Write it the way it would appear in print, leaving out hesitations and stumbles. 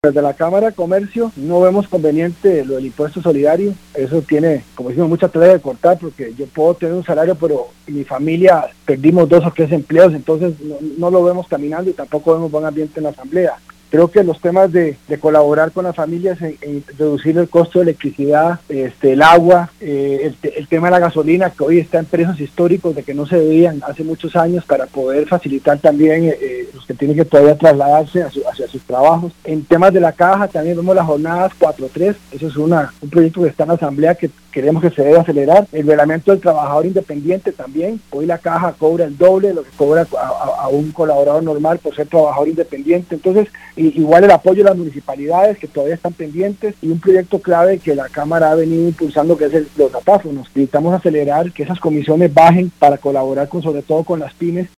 Desde la Cámara de Comercio no vemos conveniente lo del impuesto solidario. Eso tiene, como decimos, mucha tela de cortar, porque yo puedo tener un salario, pero en mi familia perdimos 2 o 3 empleos, entonces no lo vemos caminando y tampoco vemos buen ambiente en la Asamblea. Creo que los temas de colaborar con las familias en reducir el costo de electricidad, el agua, el tema de la gasolina, que hoy está en precios históricos de que no se veían hace muchos años, para poder facilitar también los que tienen que todavía trasladarse hacia sus trabajos. En temas de la caja también vemos las jornadas 4-3, eso es un proyecto que está en la Asamblea que queremos que se debe acelerar. El reglamento del trabajador independiente también, hoy la caja cobra el doble de lo que cobra a un colaborador normal por ser trabajador independiente. Entonces, igual el apoyo de las municipalidades que todavía están pendientes, y un proyecto clave que la Cámara ha venido impulsando, que es los datáfonos. Necesitamos acelerar que esas comisiones bajen para colaborar sobre todo con las pymes.